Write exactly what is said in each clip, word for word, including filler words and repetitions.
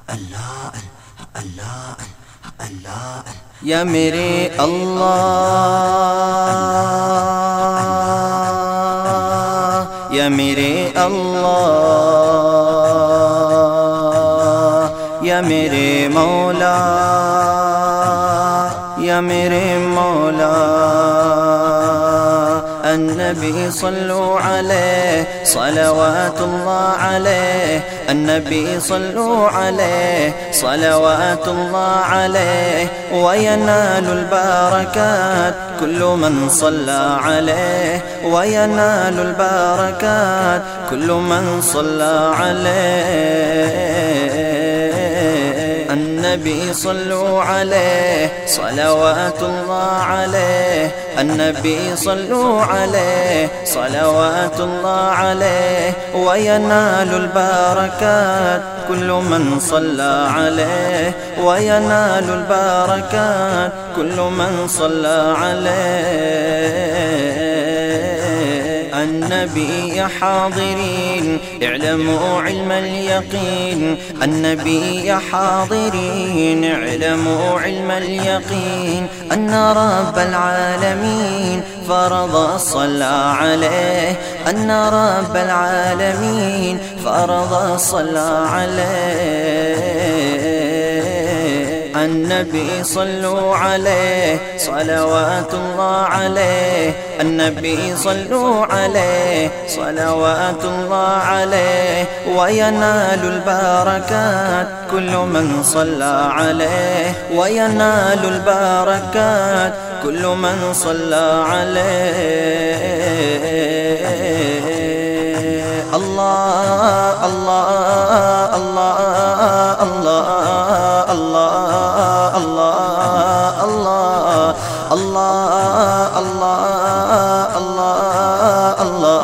اللہ اللہ اللہ یا میرے اللہ، یا میرے اللہ، یا میرے مولا، یا میرے مولا، النبی صلو علیہ صلوات اللہ علیہ، النبی صلو علیہ صلوات اللہ علیہ، وینال البرکات کل من صلی علیہ، وینال البرکات کل من صلی علیہ، النبی صلو علیہ صلوات اللہ علیہ، النبی صلو علیہ صلوات اللہ علیہ، وینال البرکات کل من صلی علیہ، وینال البرکات کل من صلی علیہ، النبي يا حاضرين اعلموا علم اليقين، النبي يا حاضرين اعلموا علم اليقين، أن رب العالمين فرض صلى عليه، أن رب العالمين فرض صلى عليه، النبي صلوا عليه صلوات الله عليه، النبي صلوا عليه صلوات الله عليه، وينال البركات كل من صلى عليه، وينال البركات كل من صلى عليه، الله الله الله الله الله الله الله الله الله الله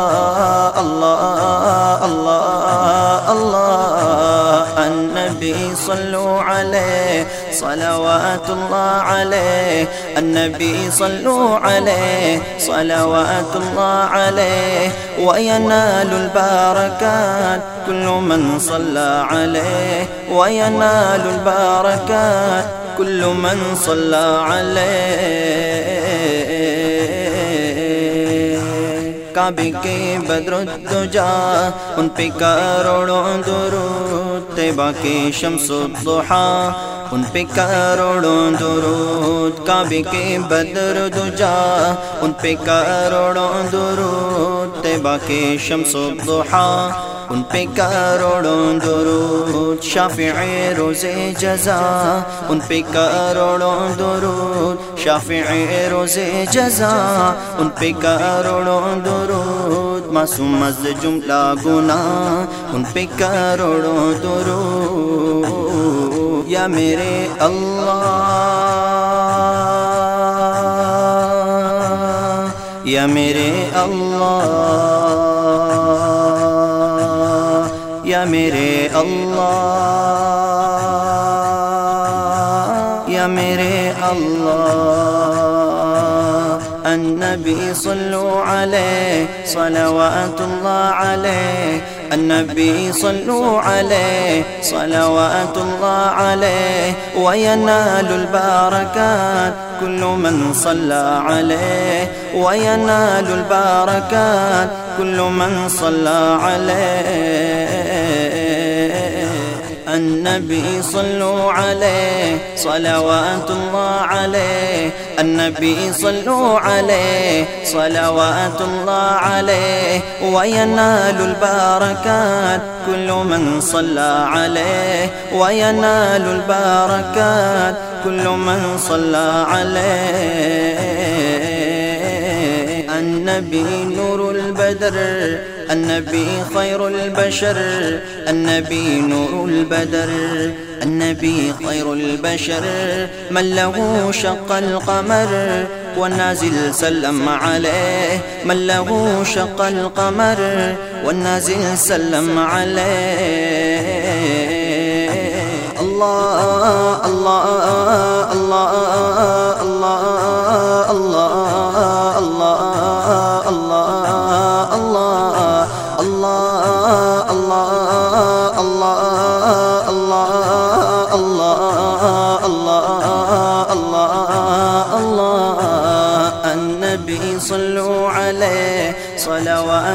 الله الله الله، النبي صلوا عليه صلوات الله عليه، النبي صلوا عليه صلوات الله عليه، وينال البركات كل من صلى عليه، وينال البركات كل من صلى عليه، کعبے کے بدر الدجا ان پہ کروڑوں درود، طیبہ کے شمس الضحا ان پہ کروڑوں درود، کعبے کے بدر الدجا ان پہ کروڑوں درود، طیبہ کے شمس الضحا ان پہ کروڑوں درود، شافع روز جزا ان پہ کروڑوں درود، شافع روز جزا ان پہ کروڑوں درود، معصوم از جملہ گناہ ان پہ کروڑوں درود، یا میرے اللہ، یا میرے اللہ، یا میرے اللہ، یا میرے اللہ، النبی صلوا علیہ صلوات اللہ علیہ، النبی صلوا علیہ صلوات اللہ علیہ، وینال البرکات کل من صلی علیہ، وینال البرکات کل من صلی علیہ، النبی صلوا علیہ صلوات اللہ علیہ، النبی صلوا علیہ صلوات اللہ علیہ، وینال البرکات کل من صلی علیہ، وینال البرکات کل من صلی علیہ، النبی نور البدر، النبی خیر البشر، النبی نور البدر، النبی خیر البشر، من له شق القمر والنازل سلم عليه، من له شق القمر والنازل سلم عليه، الله الله الله الله الله الله الله الله الله الله الله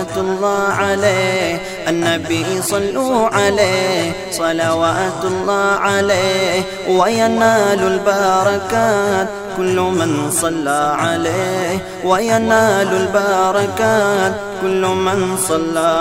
صلوات الله عليه النبي صلوا عليه صلوات الله عليه وينال البركات كل من صلى عليه وينال البركات كل من صلى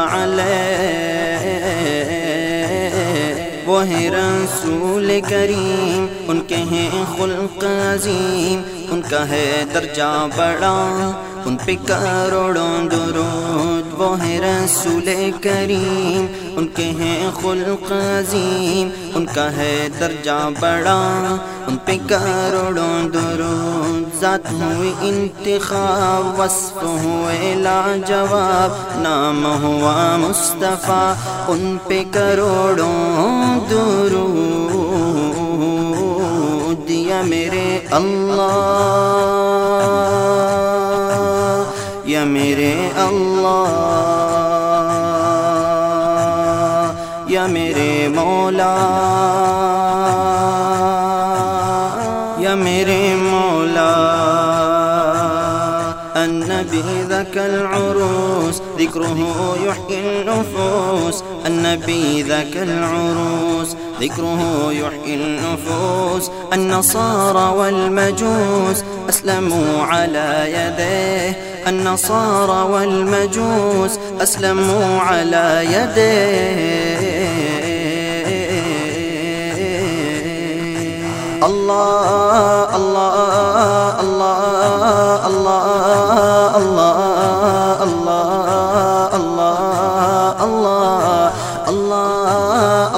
عليه وہ ہے رسول کریم ان کے ہیں خلق عظیم ان کا ہے درجہ بڑا ان پہ کروڑوں درود وہ ہے رسول کریم ان کے ہیں خلق عظیم ان کا ہے درجہ بڑا ان پہ کروڑوں درود ذات ہوئی انتخاب وصف ہوئے لاجواب نام ہوا مصطفیٰ ان پہ کروڑوں درود یا میرے اللہ یا میرے اللہ یا میرے مولا یا میرے مولا النبی ذاک العروس ذکرہ یحیی النفوس النبی ذاک العروس ذکرہ یحیی النفوس النصارى والمجوس اسلموا على يديه النصارى والمجوس اسلموا على يديه الله الله الله الله الله الله الله الله الله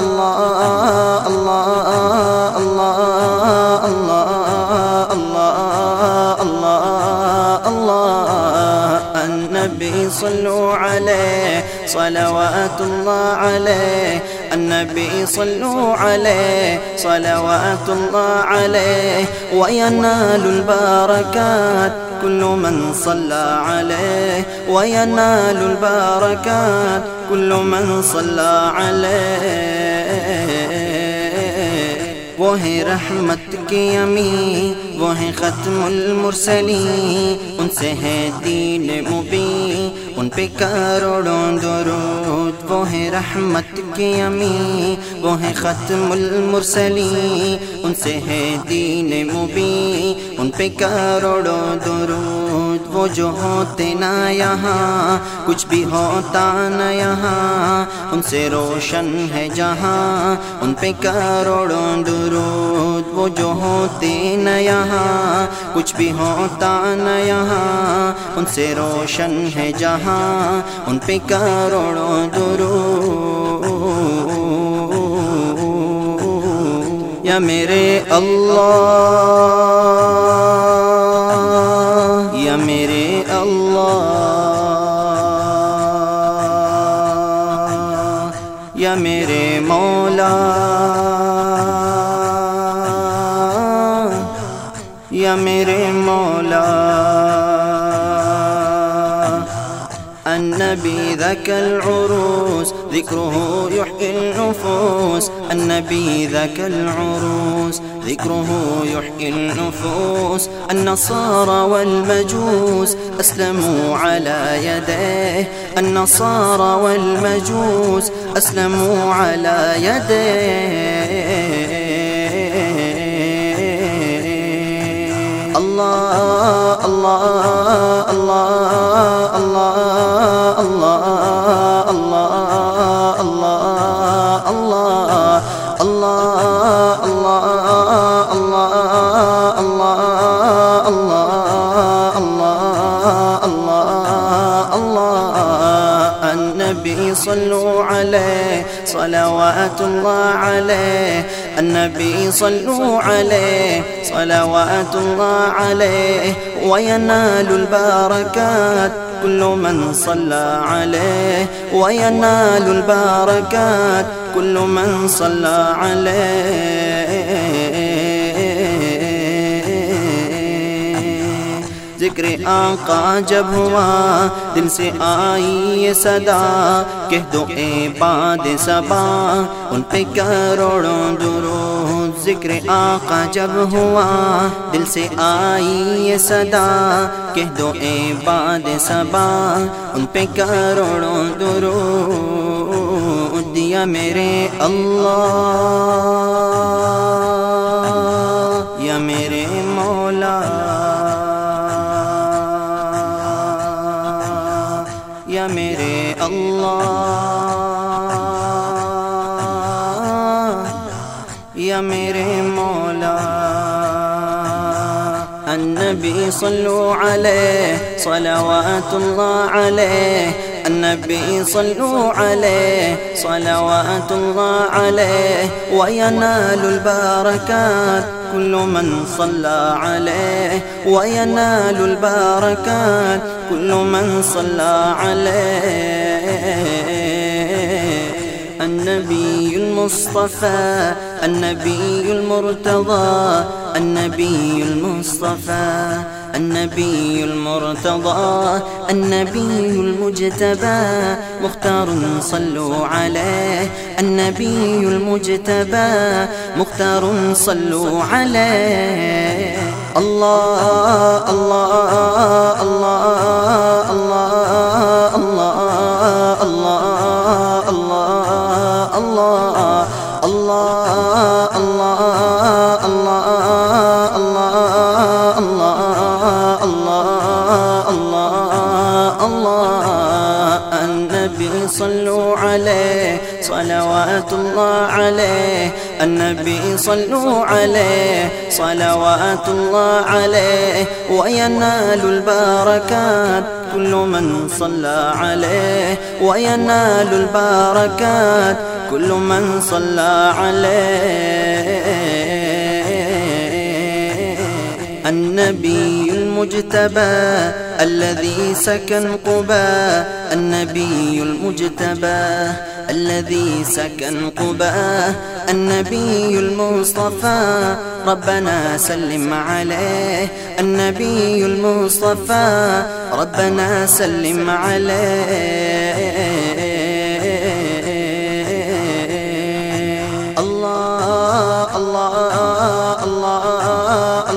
النبي صلوا عليه صلوات الله عليه النبي صلوا عليه صلوات الله عليه وينال البركات كل من صلى عليه وينال البركات كل من صلى عليه وہ ہے رحمت کی یمین وہ ہے ختم المرسلین ان سے ہے دین مبین ان پہ کروڑوں درود وہ ہے رحمت کی یمین وہ ہے ختم المرسلین ان سے ہے دین مبین ان پہ کروڑوں درود وہ جو ہوتے نہ یہاں کچھ بھی ہوتا نہ یہاں ان سے روشن ہے جہاں ان پہ کروڑوں درود وہ جو ہوتے نہ یہاں کچھ بھی ہوتا نہ یہاں ان سے روشن ہے جہاں ان پہ کروڑوں درود یا میرے اللہ یا میرے اللہ یا میرے مولا یا میرے مولا النبي ذاك العروس ذكره يحيي النفوس النبي ذاك العروس ذكره يحيي النفوس النصارى والمجوس أسلموا على يديه النصارى والمجوس أسلموا على يديه الله الله الله الله الله الله الله الله الله الله الله النبي صلوا عليه صلوات الله عليه النبي صلوا عليه صلوات الله عليه وينال البركات كل من صلى عليه وينال البركات كل من صلى عليه ذکر آقا جب ہوا دل سے آئی یہ صدا کہہ دو اے باد صبا ان پہ کروڑوں درود ذکر آقا جب ہوا دل سے آئی یہ صدا کہہ دو اے باد صبا ان پہ کروڑوں درود یا میرے اللہ یا میرے مولا یا میرے اللہ یا میرے مولا النبی صلو علیہ صلوات اللہ علیہ النبی صلو علیہ صلوات اللہ علیہ وینال البرکات كل من صلى عليه وينال البركات كل من صلى عليه النبي المصطفى النبي المرتضى النبي المصطفى النبي المرتضى النبي المجتبى مختار صلوا عليه النبي المجتبى مختار صلوا عليه الله الله الله الله الله الله الله الله الله صلوا عليه صلوات الله عليه النبي صلوا عليه صلوات الله عليه وينال البركات كل من صلى عليه وينال البركات كل من صلى عليه النبي المجتبى الذي سكن قبا النبي المجتبى الذي سكن قبا النبي المصطفى ربنا سلم عليه النبي المصطفى ربنا سلم عليه الله الله الله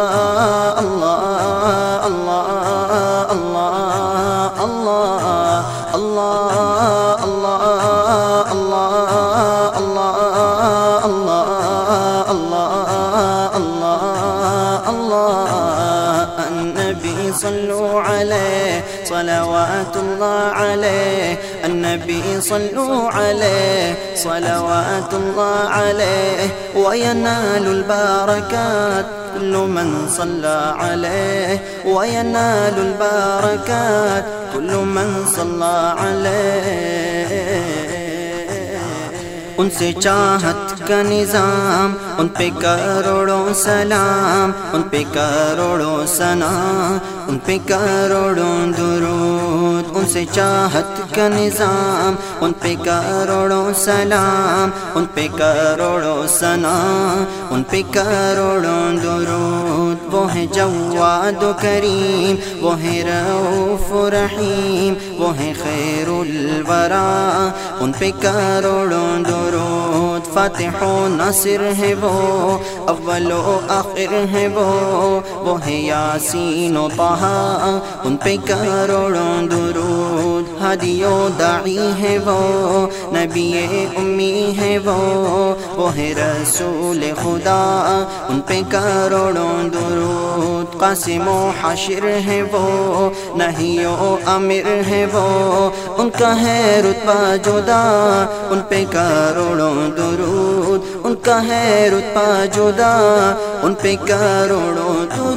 صلوا عليه صلوات الله عليه النبي صلوا عليه صلوات الله عليه وينال البركات كل من صلى عليه وينال البركات كل من صلى عليه ان سے چاہت کا نظام ان پہ کروڑوں سلام ان پہ کروڑوں ثنا ان پہ کروڑوں درود ان سے چاہت کا نظام ان پہ کروڑوں سلام ان پہ کروڑوں ثنا ان پہ کروڑوں درود وہ ہے جواد و کریم وہ ہے رؤوف و رحیم وہ ہے خیر الورا ان پہ کروڑوں درود فاتح و ناصر ہے وہ اول و آخر ہے وہ وہ ہے یاسین و طہ ان پہ کروڑوں درود ہادی و داعی ہے وہ نبی امی ہے وہ وہ ہے رسول خدا ان پہ کروڑوں درود قاسم و حاشر ہے وہ نہی و امر ہے وہ ان کا ہے رتبہ جدا ان پہ کروڑوں درود ان کا ہے رتبہ جدا ان پہ کروڑوں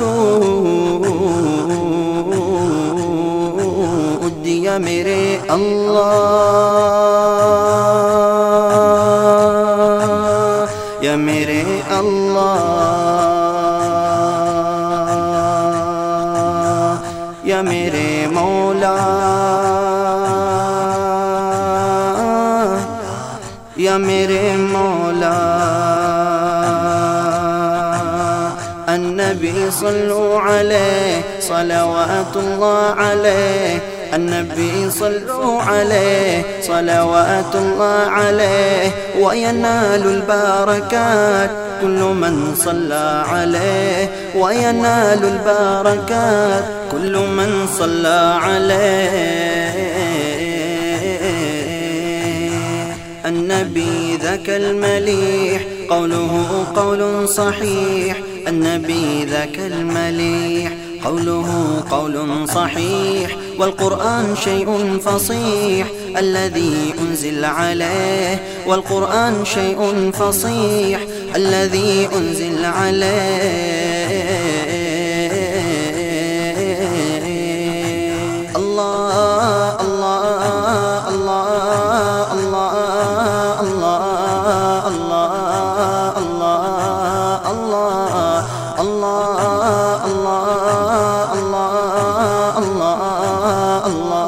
درود یا میرے اللہ یا میرے اللہ یا میرے مولا یا میرے مولا النبی صلو علیہ صلوات اللہ علیہ النبي صلوا عليه صلوات الله عليه وينال البركات كل من صلى عليه وينال البركات كل من صلى عليه. النبي ذاك المليح قوله قول صحيح، النبي ذاك المليح قوله قول صحيح، والقرآن شيء فصيح الذي أنزل عليه، والقرآن شيء فصيح الذي أنزل عليه. الله الله الله الله الله الله الله الله الله الله الله الله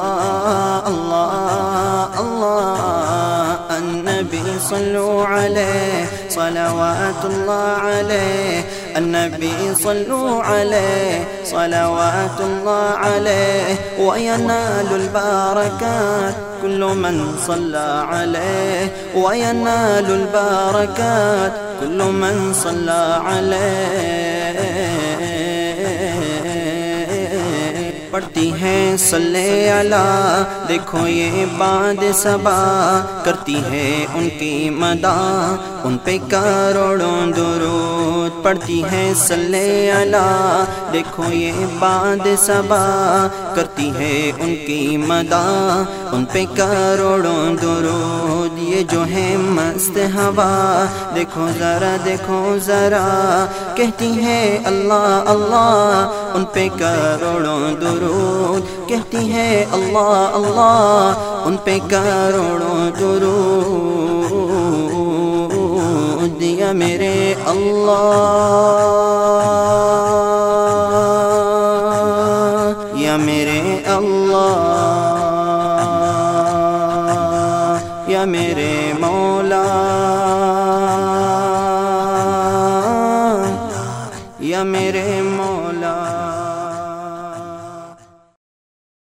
الله الله. النبي صلوا عليه صلوات الله عليه، النبي صلوا عليه صلوات الله عليه وينال البركات كل من صلى عليه، وينال البركات كل من صلى عليه. پڑھتی ہیں صلی علی، دیکھو یہ باد صبا کرتی ہے ان کی مداح، ان پہ کروڑوں درود. پڑھتی ہیں صلی علی، دیکھو یہ باد صبا کرتی ہے ان کی مداح، ان پہ کروڑوں درود. یہ جو ہے مست ہوا دیکھو ذرا دیکھو ذرا کہتی ہے اللہ اللہ، ان پہ کروڑوں درود کہتی ہے اللہ اللہ، ان پہ کروڑوں درود. یا میرے اللہ یا میرے اللہ یا میرے مولا یا میرے مولا.